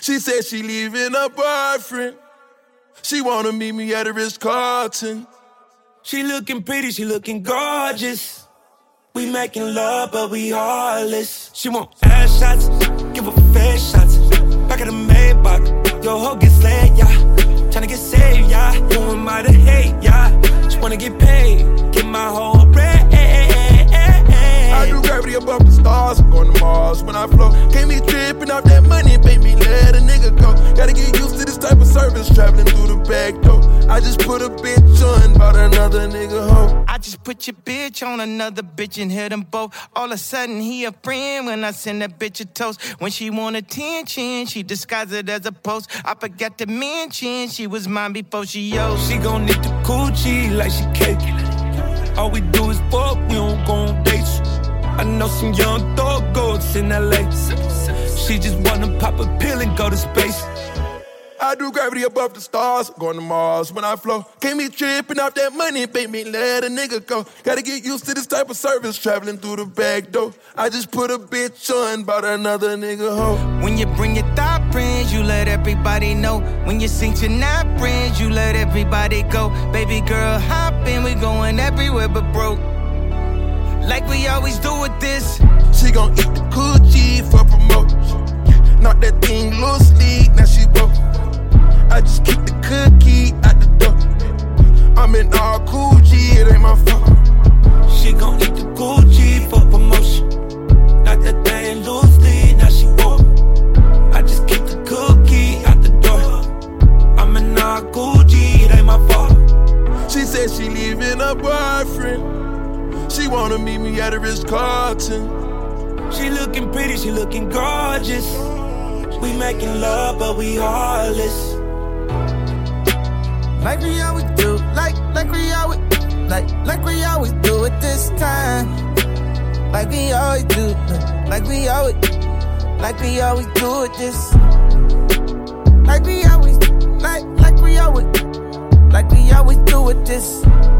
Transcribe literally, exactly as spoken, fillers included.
She said she leaving her boyfriend. She wanna meet me at the Ritz-Carlton. She looking pretty, she looking gorgeous. We making love, but we heartless. She want ass shots, give her face shots. Back at the Maybach, your hoe get slayed, yeah. Tryna get saved, yeah. Who am I to hate, yeah. She wanna get paid, get my whole bread. I do gravity above the stars, I'm going to Mars when I flow. Can't be tripping off that money, make me let a nigga go. Gotta get used to this type of service, traveling through the back door. I just put a bitch on, bought another nigga hoe. I just put your bitch on another bitch and hit them both. All of a sudden he a friend when I send that bitch a toast. When she want attention, she disguise it as a post. I forgot to mention she was mine before she yo. She gon' need the coochie like she cake. All we do is fuck, we don't go on dates. I know some young thug goats in L A. She just wanna pop a pill and go to space. I do gravity above the stars, I'm going to Mars when I flow. Can't be tripping off that money, make me let a nigga go. Gotta get used to this type of service, traveling through the back door. I just put a bitch on, bought another nigga hoe. When you bring your thought friends, you let everybody know. When you sink your not friends, you let everybody go. Baby girl, hop in, we going everywhere but broke. Like we always do with this. She gon' eat the coochie for promotion. Knock that thing loosely, now she broke. I just keep the cookie at the door. I'm in all Gucci, it ain't my fault. She gon' eat the Gucci for promotion. Knock that thing loosely, now she broke. I just keep the cookie at the door. I'm in all Gucci, it ain't my fault. She said she leaving her boyfriend. She wanna meet me at the Ritz-Carlton. She looking pretty, she looking gorgeous. We making love, but we heartless. Like we always do, like, like we always, like, like we always do it this time. Like we always do, like we always, like we always do it this. Like we always, like, like we always, like we always do it this.